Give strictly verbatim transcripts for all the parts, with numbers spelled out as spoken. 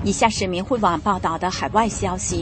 以下是明慧网报道的海外消息。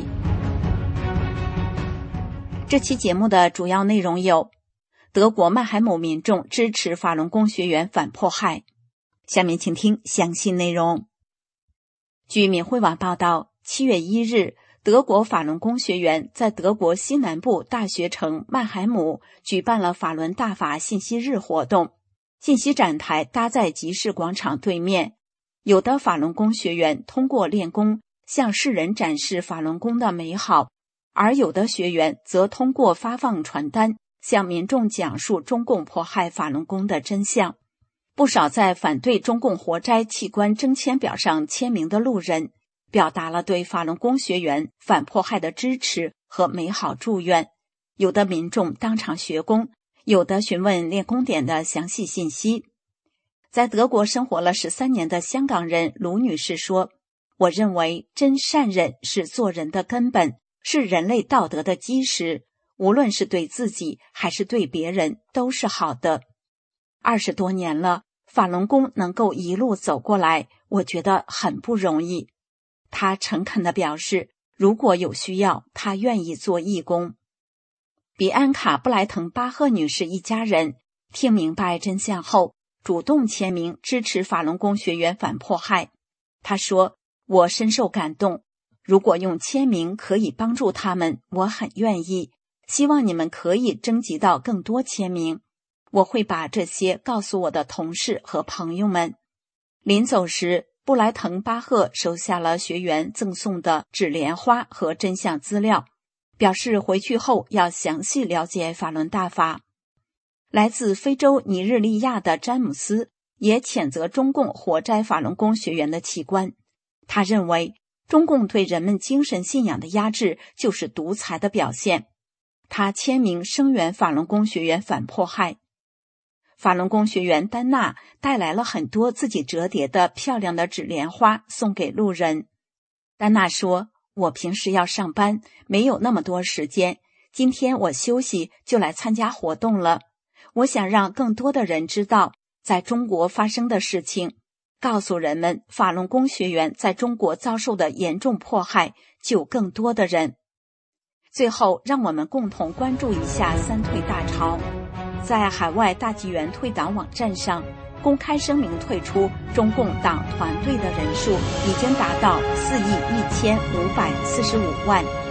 这期节目的主要内容有：德国曼海姆民众支持法轮功学员反迫害。下面请听详细内容。据明慧网报道，七月一日，德国法轮功学员在德国西南部大学城曼海姆举办了法轮大法信息日活动。信息展台搭在集市广场对面，有的法轮功学员通过练功向世人展示法轮功的美好，而有的学员则通过发放传单向民众讲述中共迫害法轮功的真相。不少在反对中共活摘器官征签表上签名的路人，表达了对法轮功学员反迫害的支持和美好祝愿。有的民众当场学功，有的询问练功点的详细信息。在德国生活了十三年的香港人卢女士说，我认为真善忍是做人的根本，是人类道德的基石，无论是对自己还是对别人都是好的。二十多年了，法轮功能够一路走过来，我觉得很不容易。她诚恳地表示，如果有需要，她愿意做义工。比安卡·布莱滕巴赫女士一家人听明白真相后，主动签名支持法轮功学员反迫害。她说，我深受感动，如果用签名可以帮助他们，我很愿意，希望你们可以征集到更多签名，我会把这些告诉我的同事和朋友们。临走时，布莱滕巴赫收下了学员赠送的纸莲花和真相资料，表示回去后要详细了解法轮大法。来自非洲尼日利亚的詹姆斯也谴责中共活摘法轮功学员的器官。他认为，中共对人们精神信仰的压制就是独裁的表现。他签名声援法轮功学员反迫害。法轮功学员丹娜带来了很多自己折叠的漂亮的纸莲花送给路人。丹娜说，我平时要上班，没有那么多时间，今天我休息就来参加活动了。我想让更多的人知道在中国发生的事情，告诉人们法轮功学员在中国遭受的严重迫害，救更多的人。最后，让我们共同关注一下三退大潮。在海外大纪元退党网站上，公开声明退出中共党团队的人数已经达到四亿一千五百四十五万。